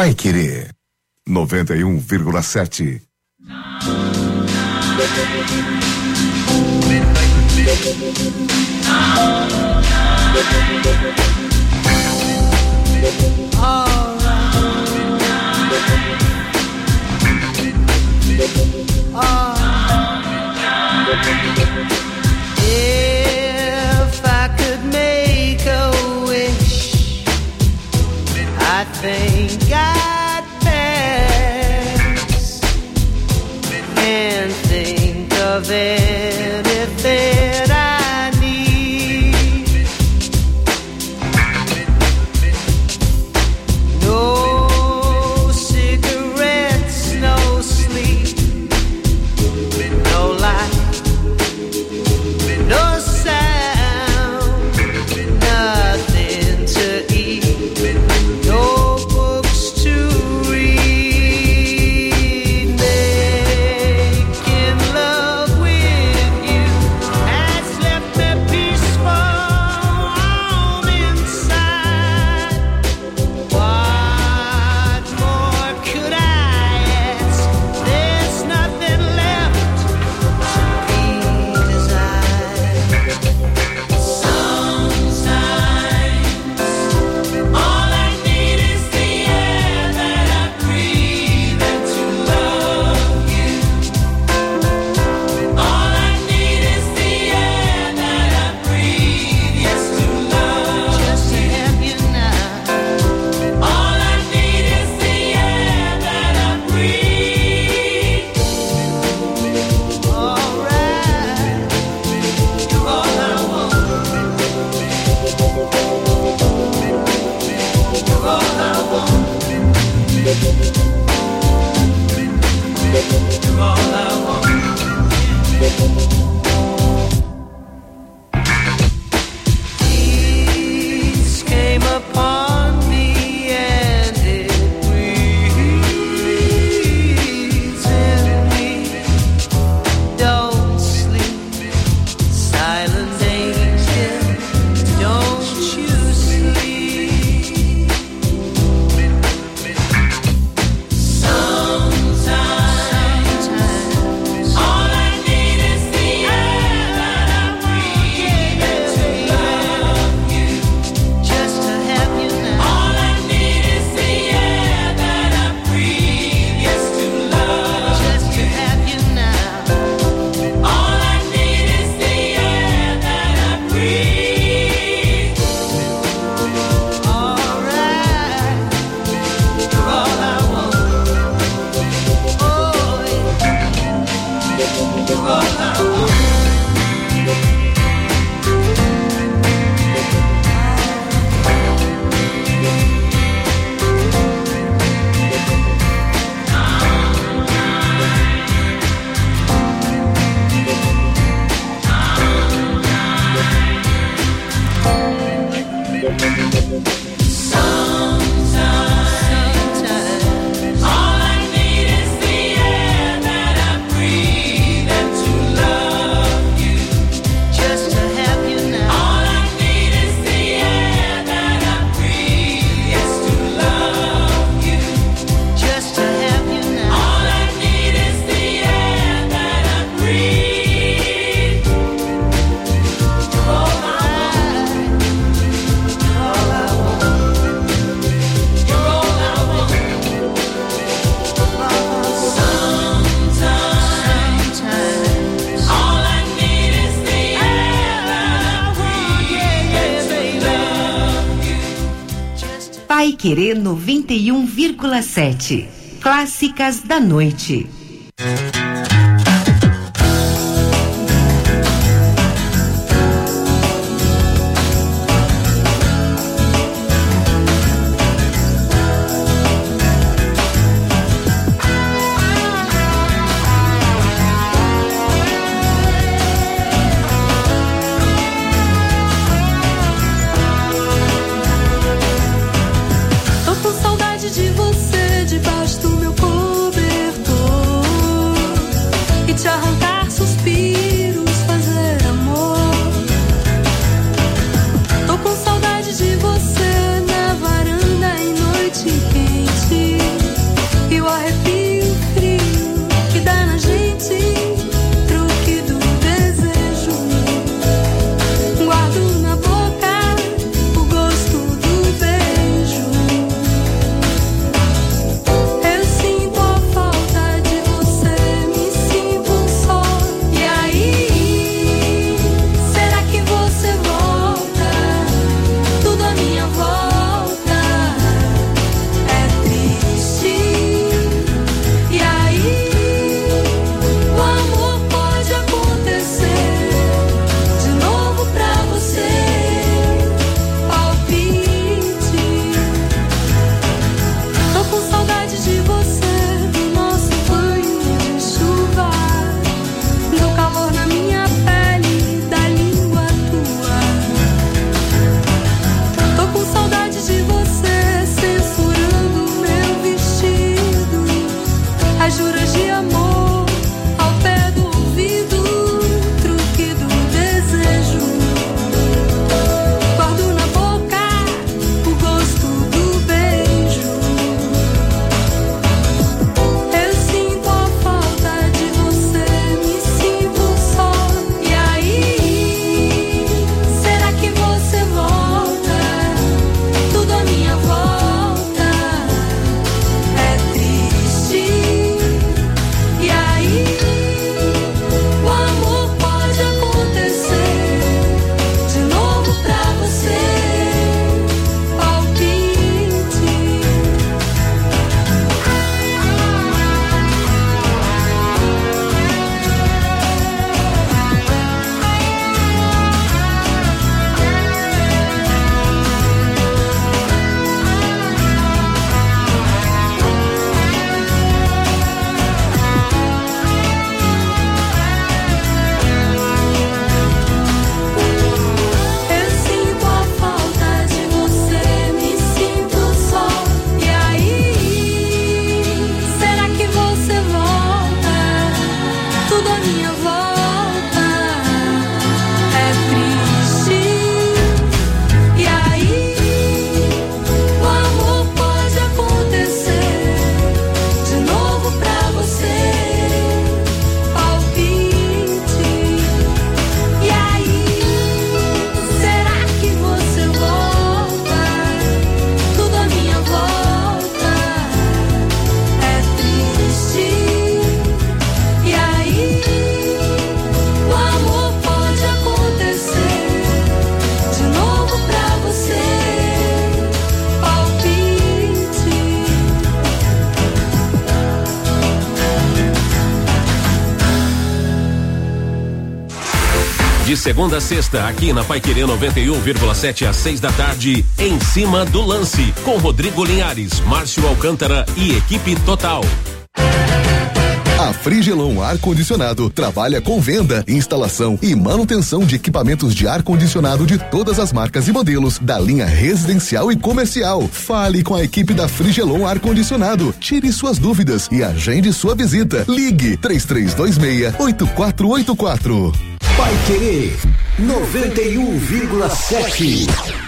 Paiquerê 91,7. If I could make a wish, I think I'd pass and think of anything I need. No cigarettes, no sleep, no light, no sound, nothing to eat, no books to read. Making love with you has left me peaceful on inside. What more could I ask? There's nothing left to be desired. Sometimes all I need is the air that I breathe and to love you. All I need is the air that I breathe, yes, to love, just to have you now. All I need is the air that I breathe. All right, you're all I want. You're all I want. You're all I want. Peace came upon me and it breathes in me. Don't sleep, silent angel, don't you sleep. Sometimes all I need is the air that I breathe and to love you, just to have you now. All I need is the air that I breathe, yes, to love, just to have you now. All I need is the air that I breathe. All right, you're all I want. Oh, yeah. You're all I want. Sometimes all I need is the air that I breathe and to love you, just to have you now. All I need is the air that I breathe, yes, to love you, just to have you now. All I need is the air that I breathe. You're all I want. You're all I want. You're all I want. Sometimes all I need is the air that I breathe and to love you. Paiquerê 91,7. Clássicas da noite. Tô com saudade de você debaixo do meu cobertor. segunda a sexta, aqui na Paiquerê 91,7 às 6 da tarde, Em Cima do Lance, com Rodrigo Linhares, Márcio Alcântara e equipe total. A Frigelon Ar-Condicionado trabalha com venda, instalação e manutenção de equipamentos de ar-condicionado de todas as marcas e modelos da linha residencial e comercial. Fale com a equipe da Frigelon Ar-Condicionado. Tire suas dúvidas e agende sua visita. Ligue 3326-8484. Paiquerê 91,7.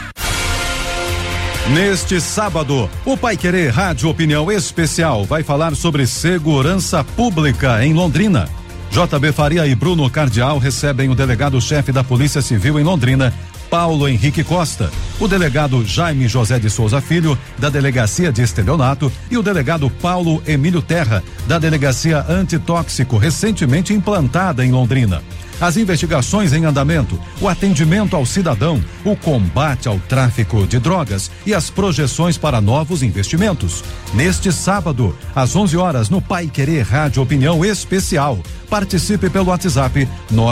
Neste sábado, o Paiquerê Rádio Opinião Especial vai falar sobre segurança pública em Londrina. JB Faria e Bruno Cardial recebem o delegado-chefe da Polícia Civil em Londrina, Paulo Henrique Costa, o delegado Jaime José de Souza Filho, da Delegacia de Estelionato, e o delegado Paulo Emílio Terra, da Delegacia Antitóxico, recentemente implantada em Londrina. As investigações em andamento, o atendimento ao cidadão, o combate ao tráfico de drogas e as projeções para novos investimentos. Neste sábado, às 11 horas, no Paiquerê Rádio Opinião Especial. Participe pelo WhatsApp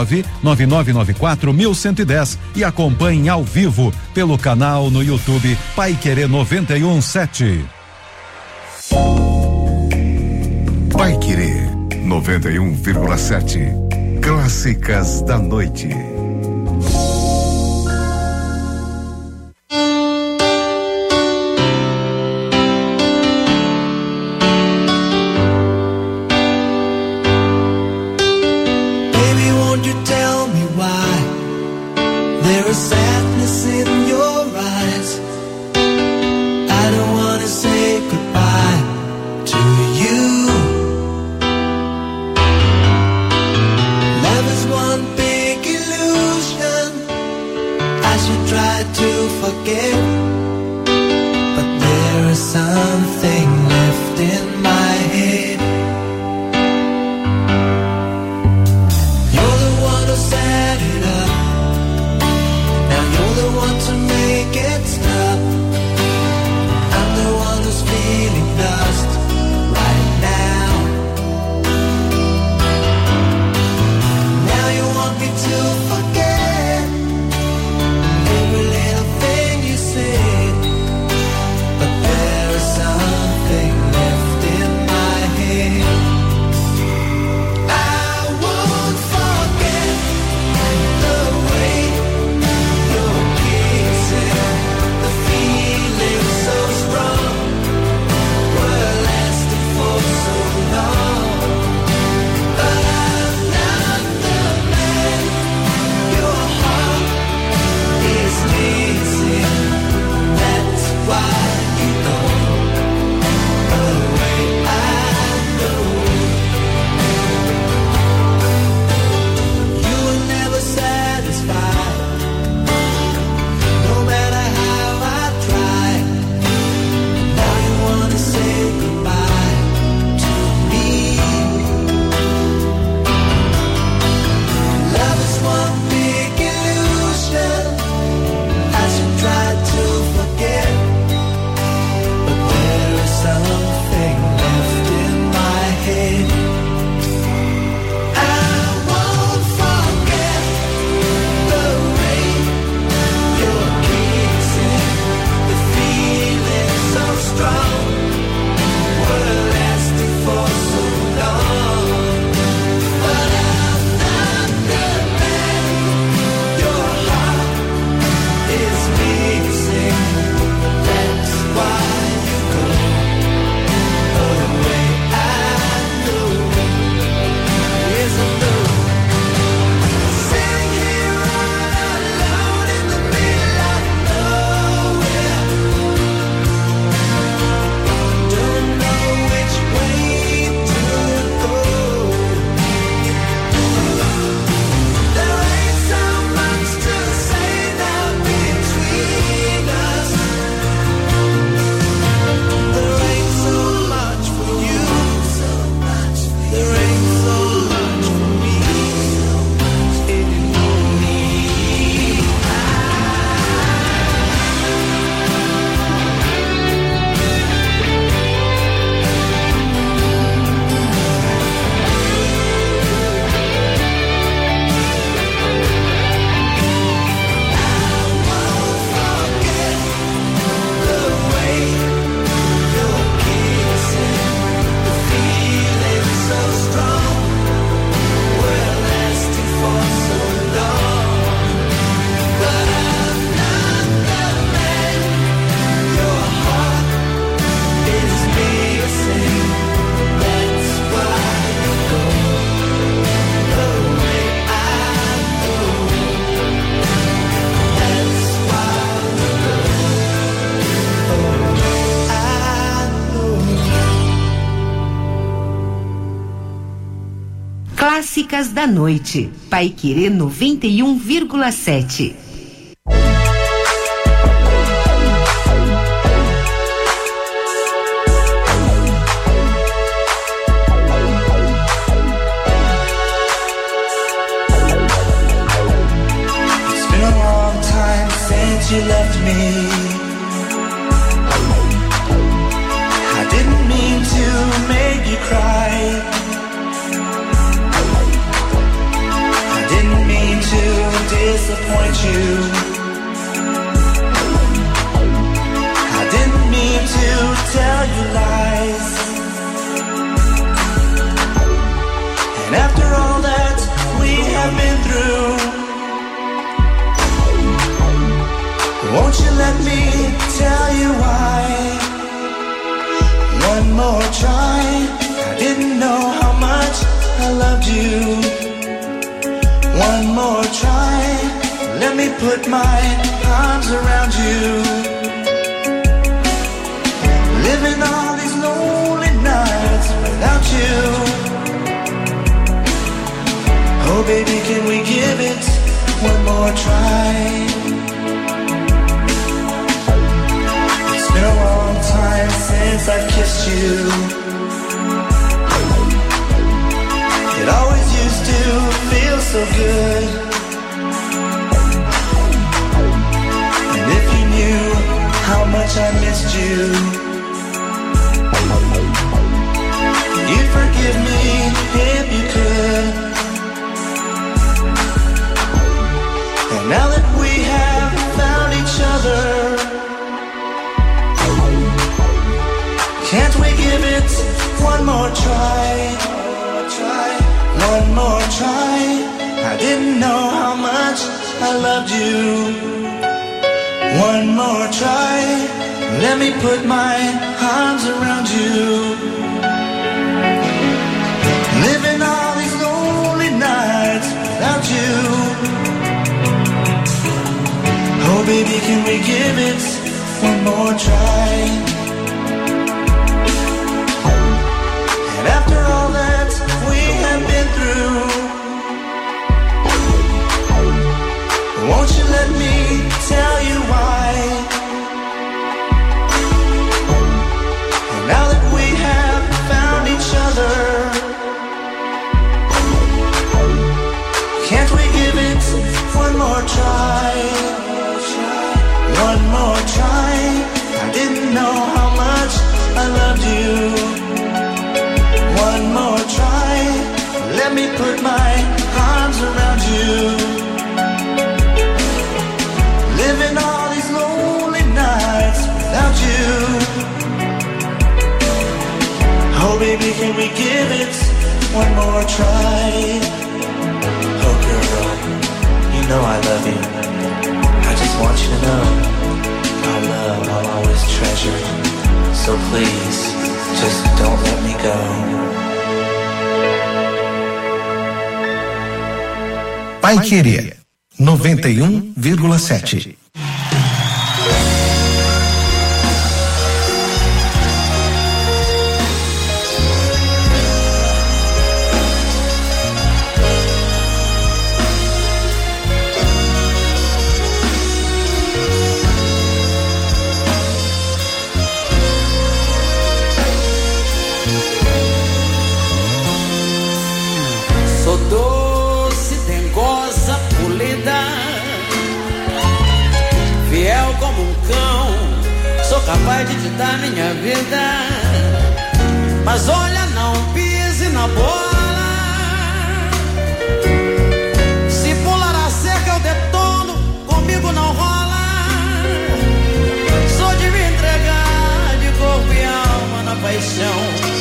99994-1110 e acompanhe ao vivo pelo canal no YouTube Paiquerê 91,7. Paiquerê 91,7. Clássicas da Noite. Baby, won't you tell me why there is sadness in your eyes? I don't wanna say goodbye to you. One big illusion I should try to forget, but there is something left in my head. You're the one who set it up, now you're the one to make it stop. I'm the one who's feeling lost right now. To forget every little thing you say. Clássicas da Noite. Paiquerê 91,7. You left me. I didn't mean to make you cry. I didn't mean to disappoint you. I didn't mean to tell you lies. And after all that we have been through, won't you let me tell you why? One more try. I didn't know how much I loved you. One more try. Let me put my arms around you. Living all these lonely nights without you. Oh baby, can we give it one more try? It's been a long time since I've kissed you. It always used to feel so good. And if you knew how much I missed you, you'd forgive me if you could. And now that we have found each other, can't we give it one more try? One more try. I didn't know how much I loved you. One more try. Let me put my arms around you. Living all these lonely nights without you. Oh baby, can we give it one more try? And after all that we have been through, won't you let me tell you why? And now that we have found each other, can't we give it one more try? One more try. I didn't know how much I loved you. One more try. Let me put my arms around you. Living all these lonely nights without you. Oh baby, can we give it one more try? Oh girl, you know I love you. I just want you to know our love I'll always treasure. So please, just don't let me go. Paiquerê 91,7. Sou doce, dengosa, polida, fiel como um cão, sou capaz de te dar minha vida. Mas olha, não pise na bola, se pular a cerca eu detono, comigo não rola. Sou de me entregar de corpo e alma na paixão,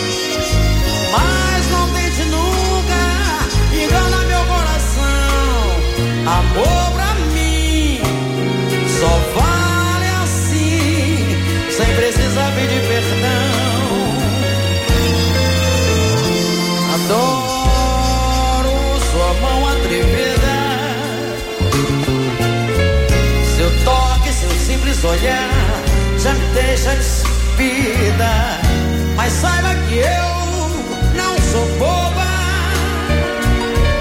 mas não tente nunca engana meu coração. Amor pra mim só vale assim, sem precisar pedir perdão. Adoro sua mão atrevida, seu toque, seu simples olhar já me deixa despida. Mas saiba que eu não sou boba,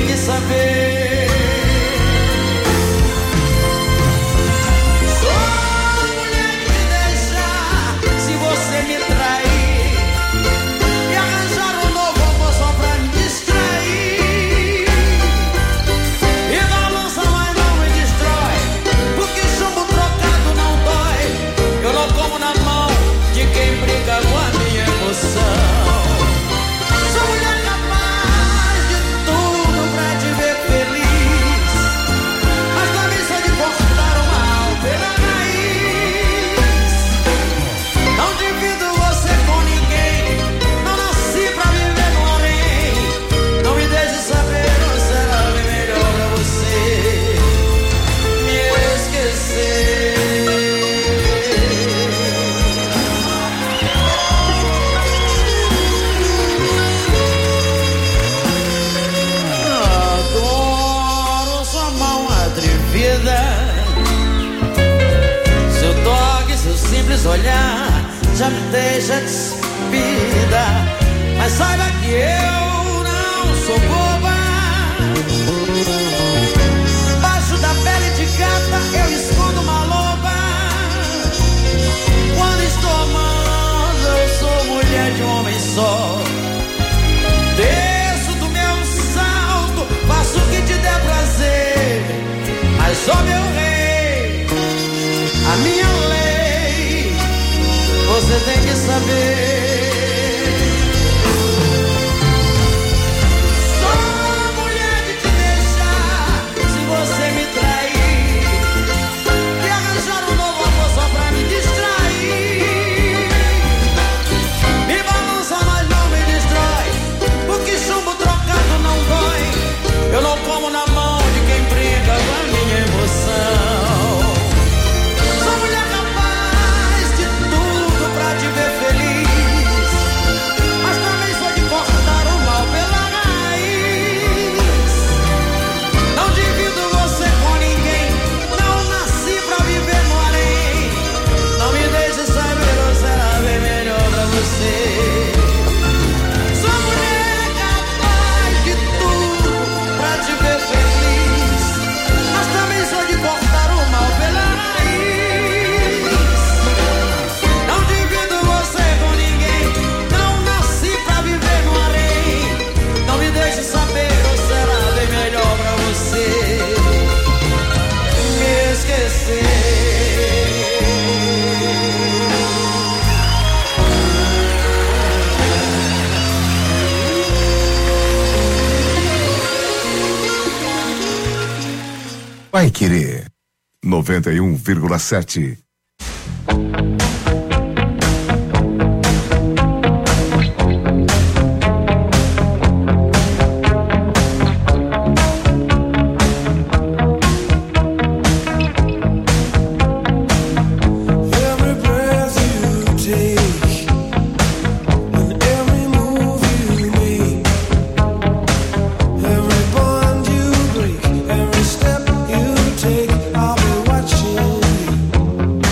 tem que saber. Sou mulher de me deixar se você me trair e arranjar um novo amor só pra me distrair. E balança, mas não me destrói, porque chumbo trocado não dói. Eu não como na mão de quem briga com a minha emoção. Sou mulher capaz de tudo pra te ver feliz, mas também sou de cortar o mal pela raiz. Não divido você com ninguém, não nasci pra viver no além. Não me deixe saber, ou será bem melhor pra você me esquecer. Adoro sua mão atrevida, seu toque, seu simples olhar já me deixa despida. Mas saiba que eu não sou boba. Baixo da pele de gata eu escondo uma loba. Quando estou amando eu sou mulher de um homem só. Desço do meu salto, faço o que te der prazer, mas sou meu rei, a minha lei, você tem que saber. Sou mulher de te deixar se você me trair e arranjar um novo amor só pra me distrair. Me balança, mas não me destrói, porque chumbo trocado não dói. Eu não como na mão de quem briga com a minha emoção. Sou mulher capaz de tudo pra te ver feliz, mas também sou de cortar o mal pela raiz. Não divido você com ninguém, não nasci pra viver no além. Não me deixe saber, ou será bem melhor pra você. Sou mulher capaz de tudo pra te ver feliz, mas também sou de cortar o mal pela raiz. Não divido você com ninguém, não nasci pra viver no além. Não me deixe saber, ou será bem melhor pra você me esquecer. Vai querer. 91,7. Every breath you take and every move you make, every bond you break, every step you take, I'll be watching you.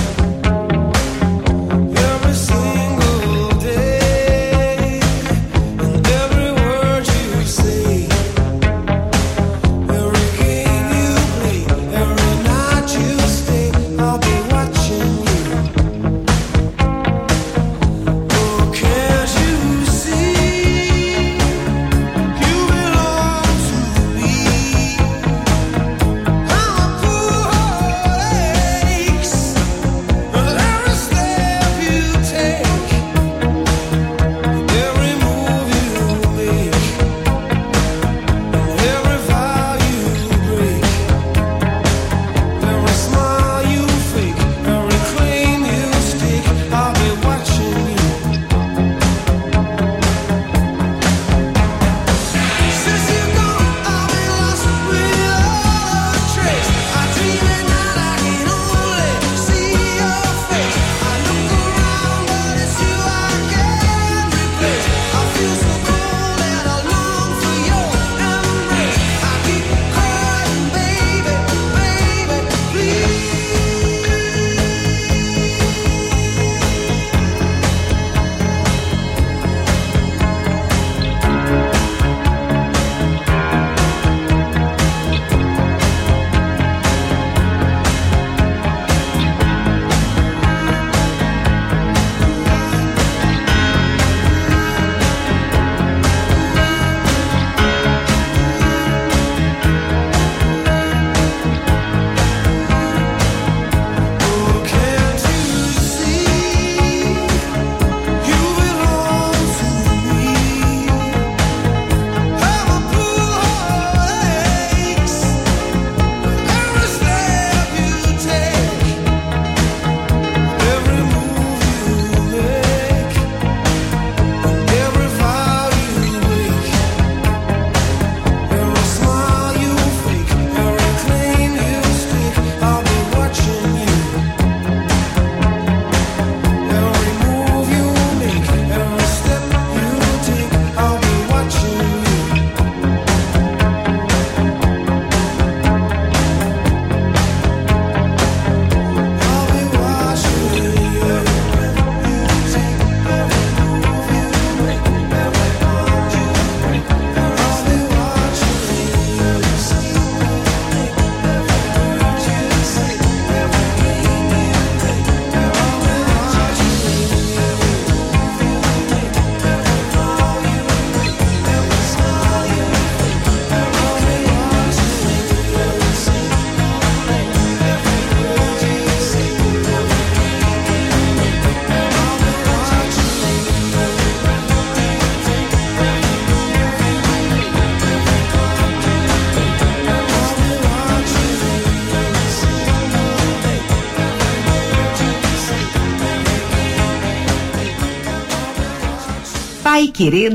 Paiquerê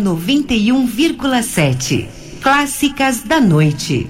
91,7. Clássicas da noite.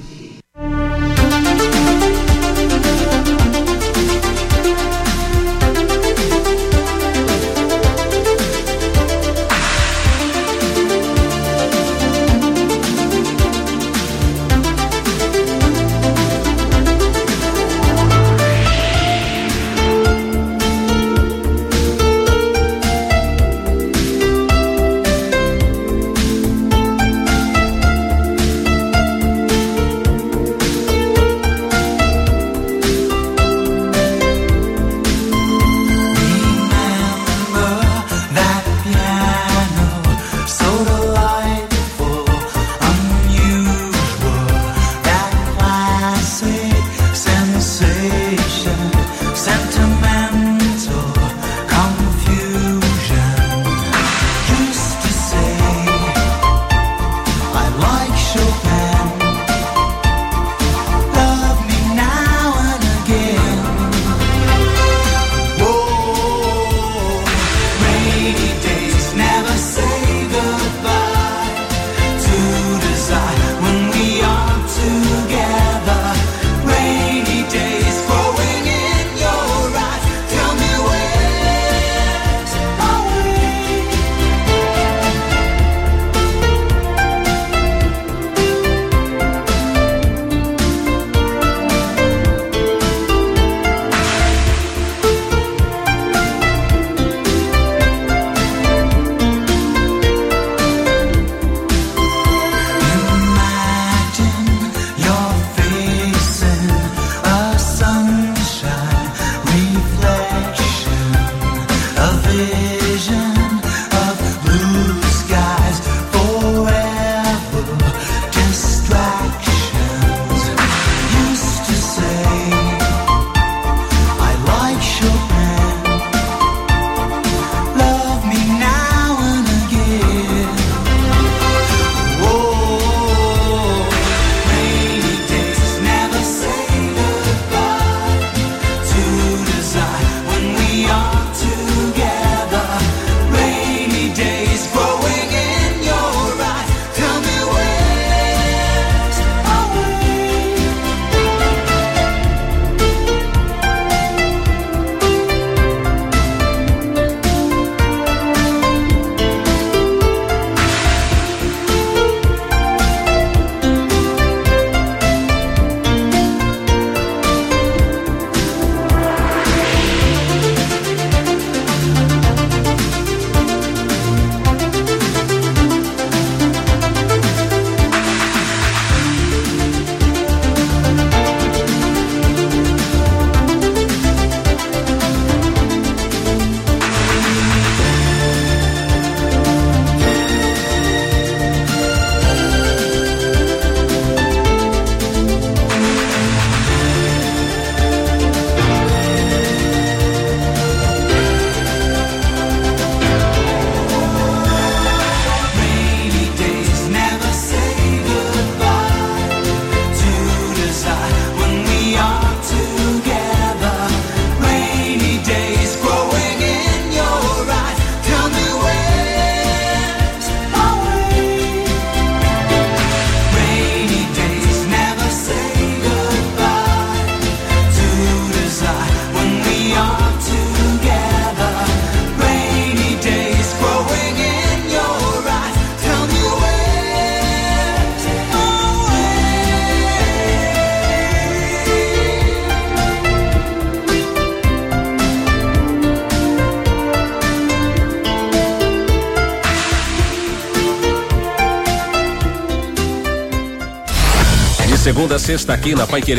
Segunda a sexta aqui na Paiquerê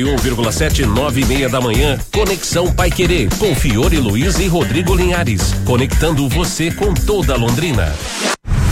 91,7, 9:30 da manhã. Conexão Paiquerê com Fiore Luiz e Rodrigo Linhares, conectando você com toda Londrina.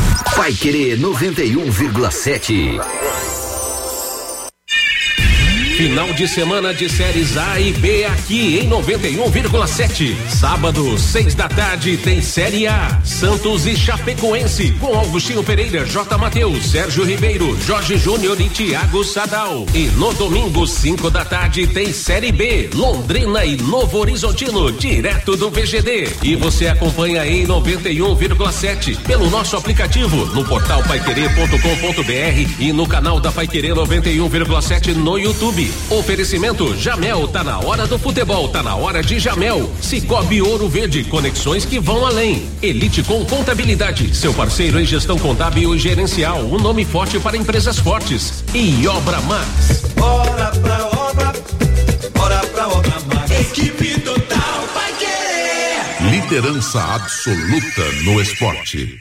Paiquerê 91,7. Final de semana de séries A e B aqui em 91,7. Sábado, 6 da tarde, tem Série A. Santos e Chapecoense, com Augustinho Pereira, J. Mateus, Sérgio Ribeiro, Jorge Júnior e Thiago Sadal. E no domingo, 5 da tarde, tem Série B. Londrina e Novo Horizontino, direto do VGD. E você acompanha em 91,7 pelo nosso aplicativo, no portal paiquerê.com.br e no canal da Paiquerê 91,7 no YouTube. Oferecimento Jamel, tá na hora do futebol, tá na hora de Jamel. Cicobi Ouro Verde, conexões que vão além. Elite com Contabilidade, seu parceiro em gestão contábil e gerencial, um nome forte para empresas fortes. E Obra Max. Bora pra obra Max. Equipe total vai querer. Liderança absoluta no esporte.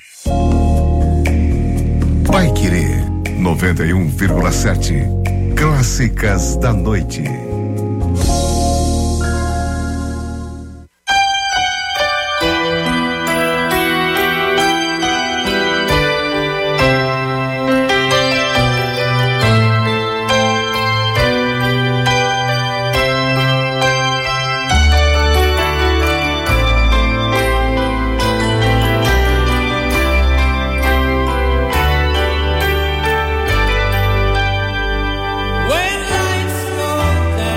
Vai querer 91,7. Clássicas da noite. When lights go down.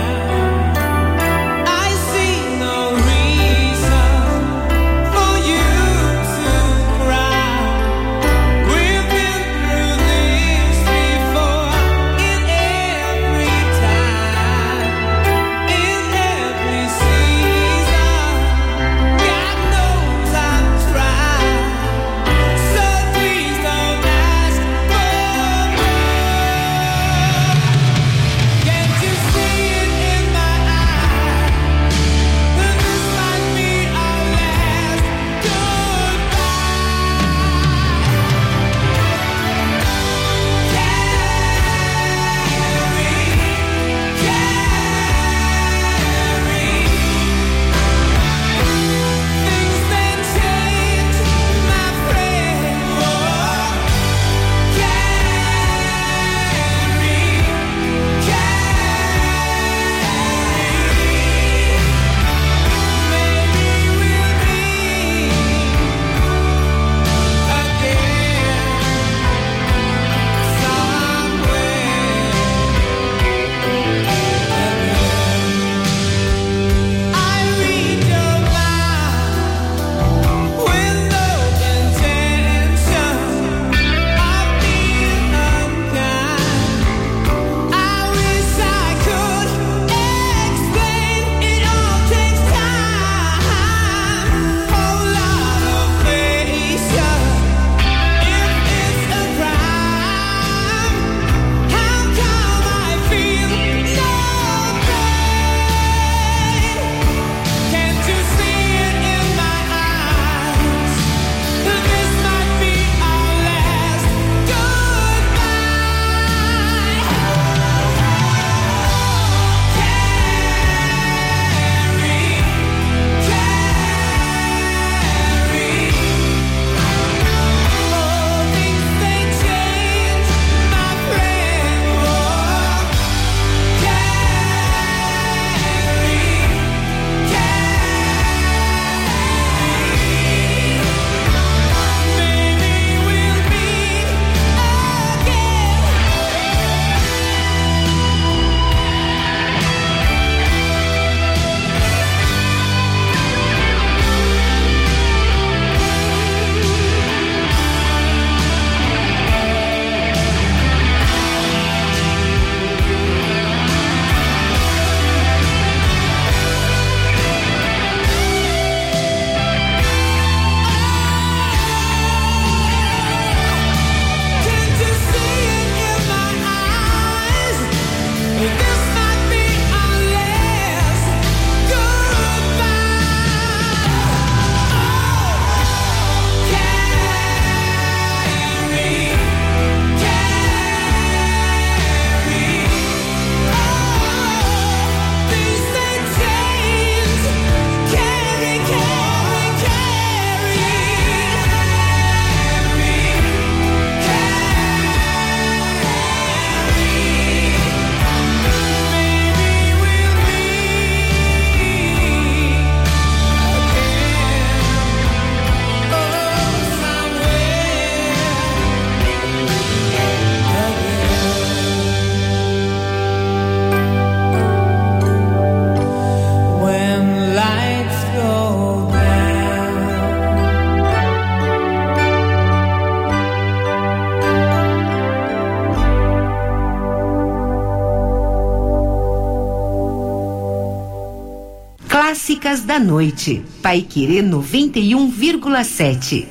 Clássicas da Noite. Paiquerê 91,7.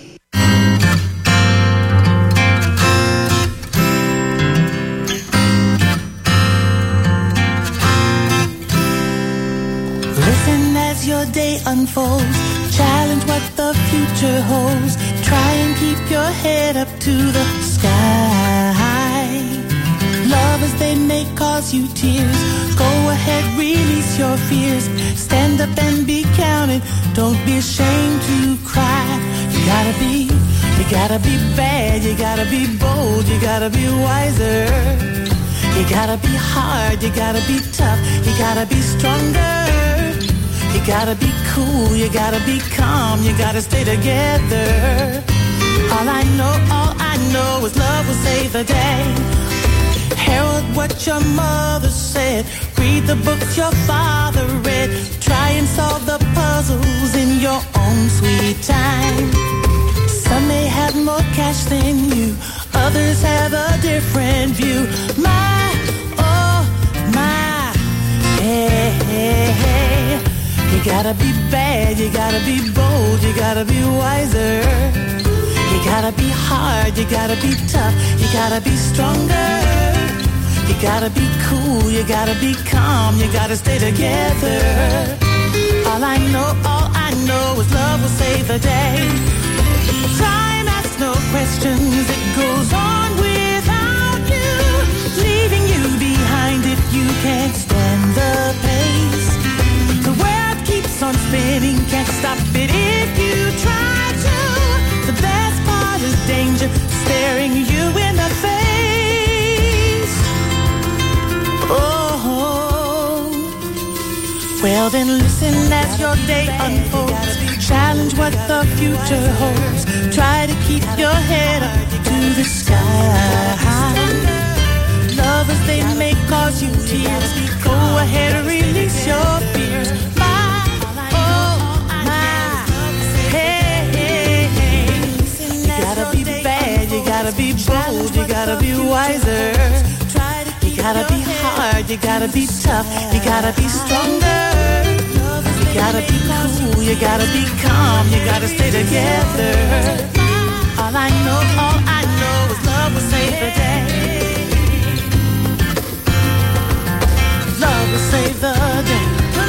Listen as your day unfolds. Challenge what the future holds. Try and keep your head up to the sky. Lovers, they may cause you tears. Go ahead, release your fears. Stand up and be counted. Don't be ashamed to cry. You gotta be bad. You gotta be bold. You gotta be wiser. You gotta be hard. You gotta be tough. You gotta be stronger. You gotta be cool, you gotta be calm, you gotta stay together. All I know is love will save the day. Herald what your mother said. Read the books your father read. Try and solve the puzzles in your own sweet time. Some may have more cash than you. Others have a different view. My, oh, my, hey, hey, hey. You gotta be bad, you gotta be bold, you gotta be wiser. You gotta be hard, you gotta be tough, you gotta be stronger. You gotta be cool, you gotta be calm, you gotta stay together. All I know is love will save the day. Time asks no questions, it goes on without you, leaving you behind if you can't stand the pace. The world keeps on spinning, can't stop it if you try to. The best part is danger staring you in the face. Oh, well then listen as your day unfolds. Challenge what the future holds. Try to keep your head up to the sky. Lovers, they may cause you tears. Go ahead and release your fears. My, oh, my, hey, hey, hey. You gotta be bad, you gotta be bold, you gotta be wiser. You gotta be hard, you gotta be tough, you gotta be stronger. You gotta be cool, you gotta be calm, you gotta stay together. All I know is love will save the day. Love will save the day.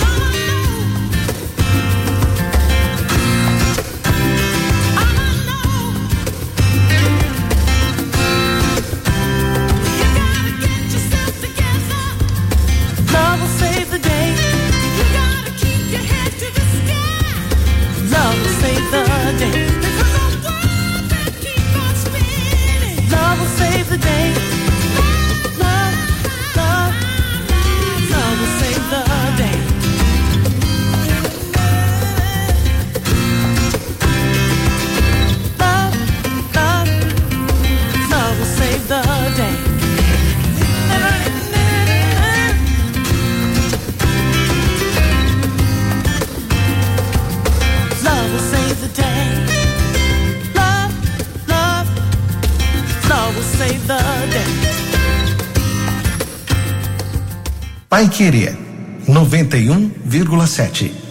Love will save the day. You gotta keep your head to the sky. Love will save the day. Because the world that keep on spinning. Love will save the day. Love, love, love will save the day. Love, love, love will save the day. Love will save the day. Love, love, love will save the day. Paiquerê 91,7.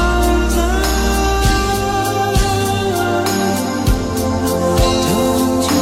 Don't you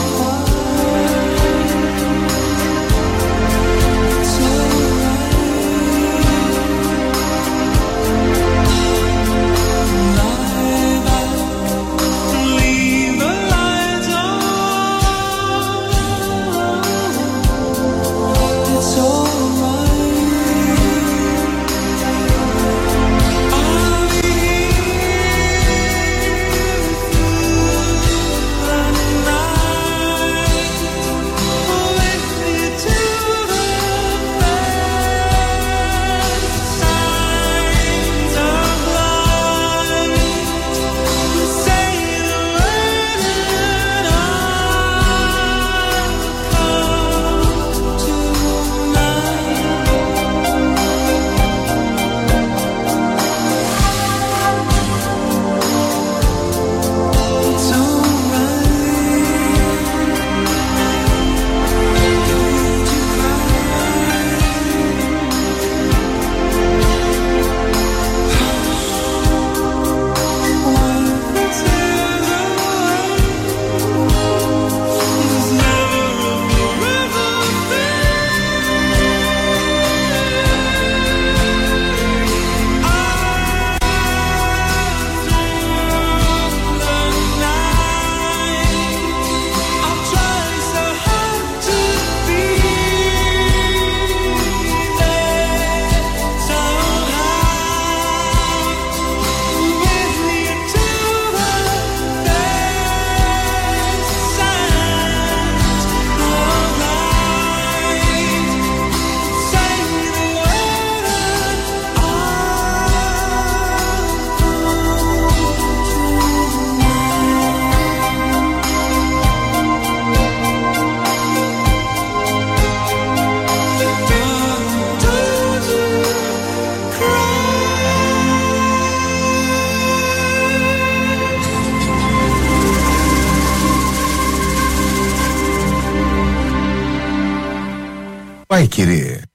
Paiquerê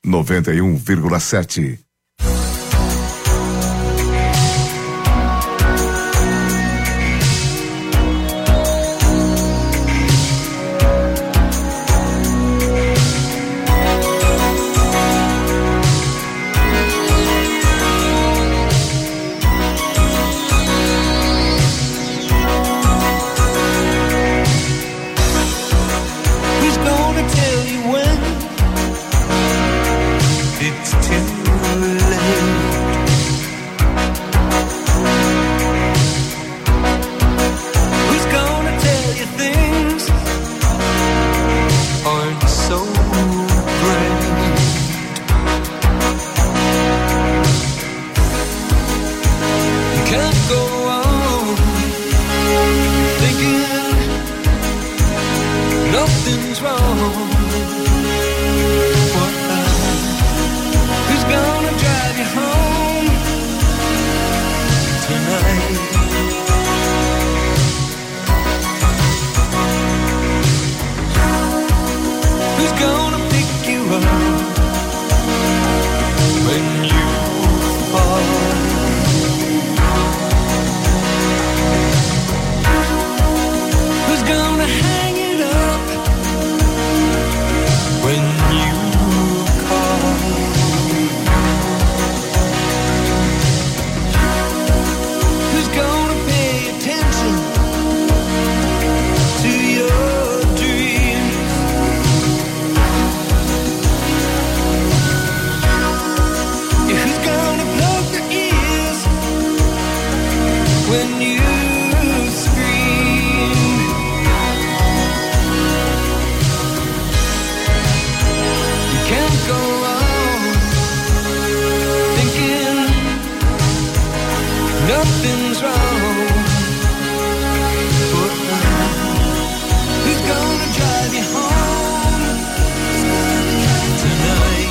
91,7. Who's gonna tell you when it's too late? Who's gonna tell you things aren't so great? You can't go on thinking nothing's wrong. Who's gonna drive you home tonight? Who's gonna pick you up when you fall? Who's gonna hang it up when you call? Who's gonna pay attention to your dreams? Yeah, who's gonna plug their ears when you scream? You can't go on thinking nothing's wrong. But who's gonna drive you home tonight?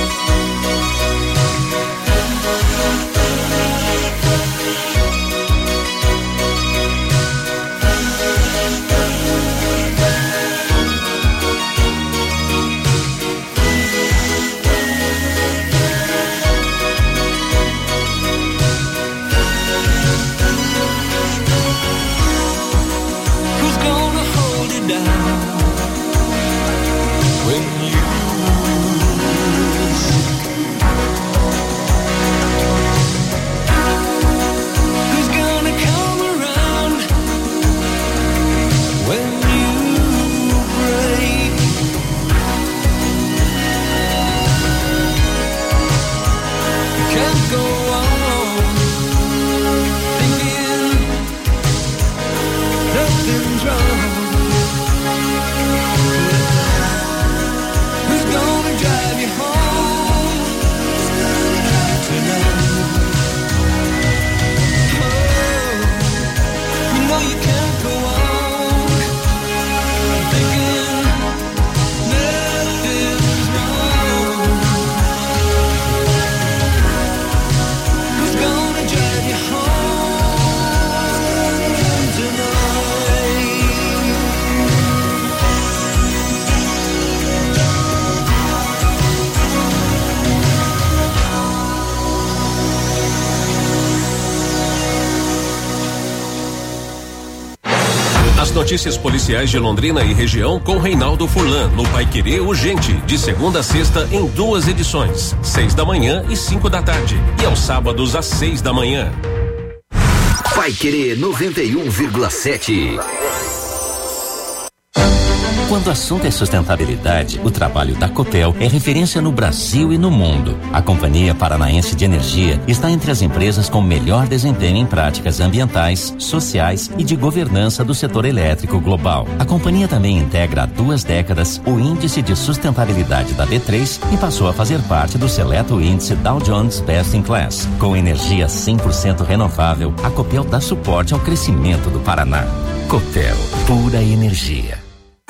Who's gonna hold you down when you lose? Who's gonna come around when you break? You can't go on thinking nothing's wrong. Who's gonna drive you home tonight? Oh, you know you can't go on thinking nothing's wrong. Who's gonna drive you home tonight? As notícias policiais de Londrina e região com Reinaldo Furlan no Paiquerê Urgente, de segunda a sexta em 2 edições, 6 da manhã e 5 da tarde, e aos sábados às 6 da manhã. Paiquerê 91,7. Quando o assunto é sustentabilidade, o trabalho da Copel é referência no Brasil e no mundo. A Companhia Paranaense de Energia está entre as empresas com melhor desempenho em práticas ambientais, sociais e de governança do setor elétrico global. A companhia também integra há 2 décadas o Índice de Sustentabilidade da B3 e passou a fazer parte do seleto índice Dow Jones Best in Class. Com energia 100% renovável, a Copel dá suporte ao crescimento do Paraná. Copel, pura energia.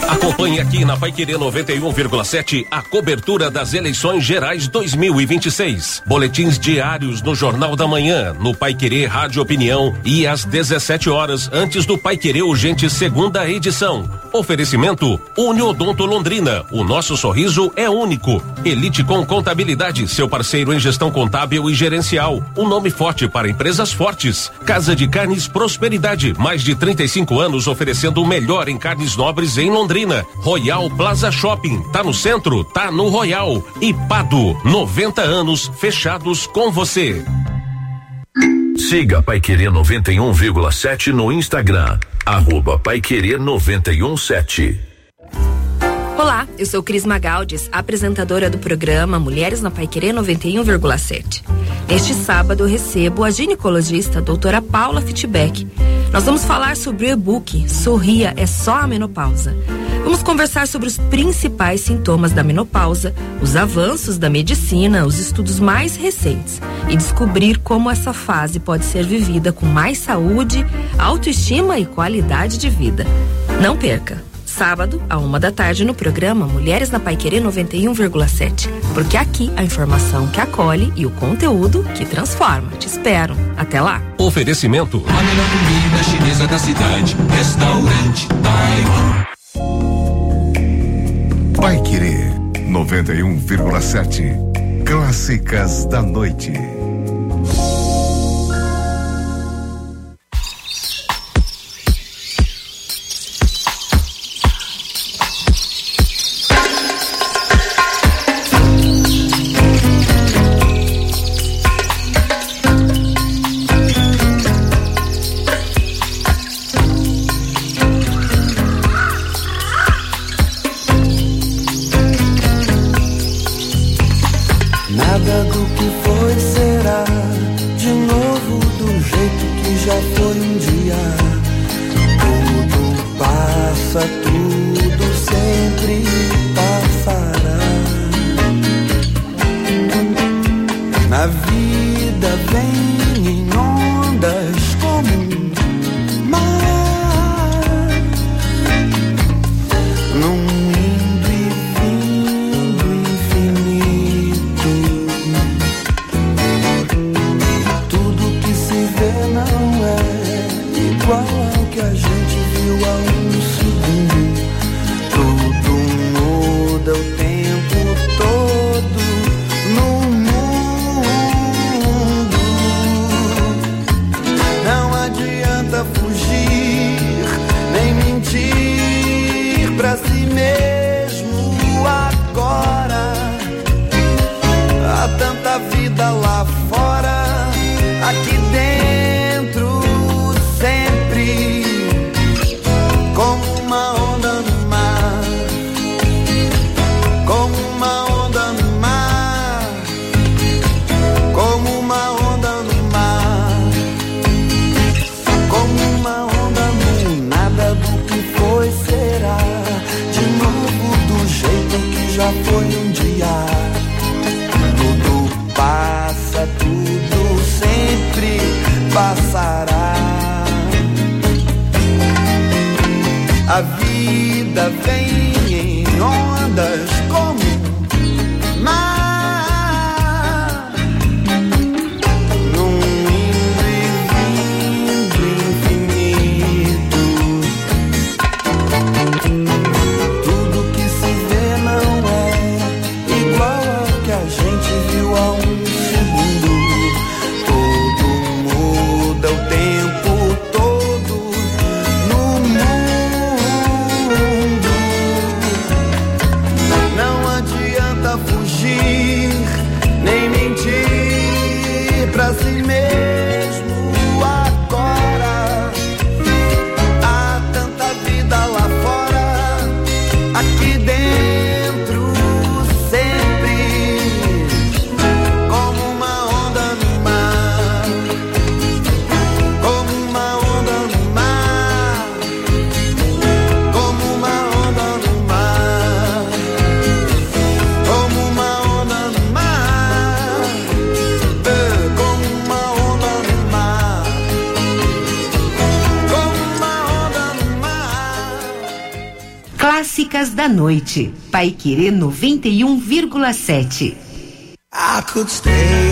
Acompanhe aqui na Paiquerê 91,7 a cobertura das eleições gerais 2026. Boletins diários no Jornal da Manhã, no Paiquerê Rádio Opinião e às 17 horas antes do Paiquerê Urgente segunda edição. Oferecimento Uniodonto Londrina. O nosso sorriso é único. Elite com Contabilidade, seu parceiro em gestão contábil e gerencial. Um nome forte para empresas fortes. Casa de Carnes Prosperidade, mais de 35 anos oferecendo o melhor em carnes nobres em Londrina. Royal Plaza Shopping, tá no centro, tá no Royal. E Pado, 90 anos fechados com você. Siga Paiquerê 91,7 no Instagram, @Paiquerê 91,7. Olá, eu sou Cris Magaldes, apresentadora do programa Mulheres na Paiquerê 91,7. Neste sábado eu recebo a ginecologista doutora Paula Fitbeck. Nós vamos falar sobre o e-book Sorria, é só a menopausa. Vamos conversar sobre os principais sintomas da menopausa, os avanços da medicina, os estudos mais recentes e descobrir como essa fase pode ser vivida com mais saúde, autoestima e qualidade de vida. Não perca! Sábado, à 13h, no programa Mulheres na Paiquerê 91,7. Porque aqui a informação que acolhe e o conteúdo que transforma. Te espero. Até lá. Oferecimento. A melhor comida chinesa da cidade. Restaurante Taiwan. Paiquerê 91,7. Clássicas da noite. Nada do que foi será de novo do jeito que já foi um dia. Tudo passa, tudo sempre passará. Na vida vem em ondas como um mar, num indo e vindo infinito. Tudo que se vê não é igual ao que a gente viu há um segundo. Tudo muda o tempo todo no mundo. Não adianta fugir nem mentir pra si mesmo agora. Há tanta vida lá fora, aqui dentro sempre como uma onda no mar, como uma onda no mar, como uma onda no mar, como uma onda no nada do que foi será de novo do jeito que já foi um dia. Tudo passa, tudo sempre passará. A vida vem em ondas como mar, num indo e vindo infinito. Tudo que se vê não é igual ao que a gente viu há um segundo. Tudo muda o tempo todo no mundo. Não adianta fugir nem mentir pra si mesmo agora. Há tanta vida lá fora, aqui dentro sempre como uma onda no mar, como uma onda no mar, como uma onda no mar, como uma onda no mar, como uma onda Clássicas da Noite. Paiquerê 91,7. I could stay